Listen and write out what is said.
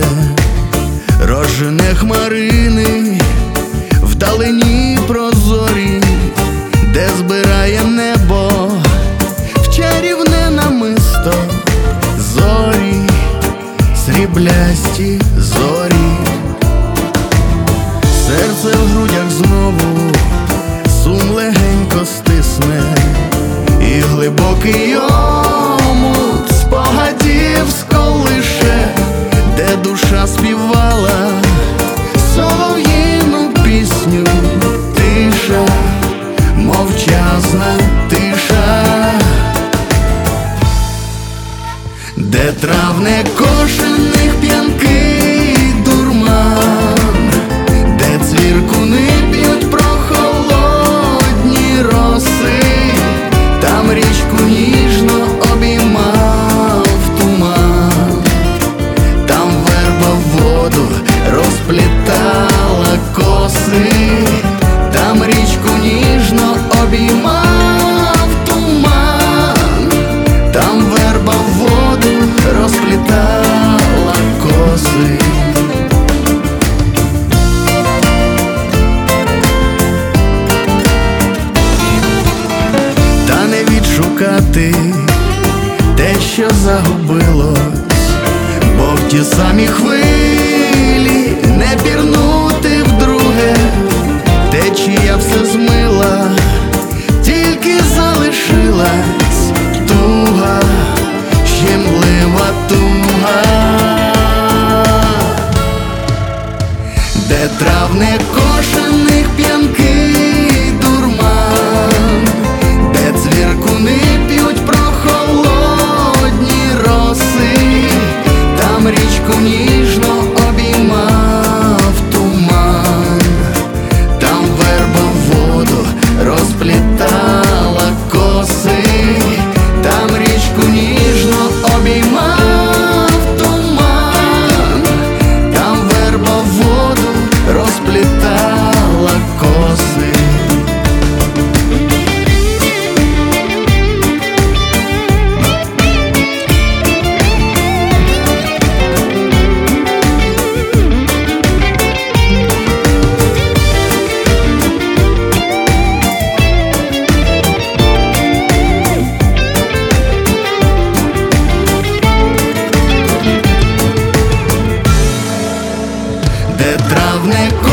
сонце розжене хмарини, вдалині прозорі, де збирає небо в чарівне намисто зорі, сріблясті зорі. Серце в грудях знову сум легенько стисне, і глибокий омут спогадів сколише, де душа співала солов'їну пісню. Тиша, мовчазна тиша, де травне кошених п'янкий дурман, де цвіркуни б'ють прохолодні роси, там річку ніжно обіймав туман, там верба воду розплітала коси, там річку ніжно обіймав туман, там верба воду розплітала коси. Та не відшукати те, що загубилось, бо в ті самі хвилі не пірнути вдруге. Течія все змила, тільки залишилась туга, щемлива туга, де травне кошених п'янкий дурман, де цвіркуни п'ють прохолодні роси, там річку ніжно обіймав туман, там верба воду розплітала коси, там річку ніжно обіймав туман, там верба воду розплітала коси. Де травне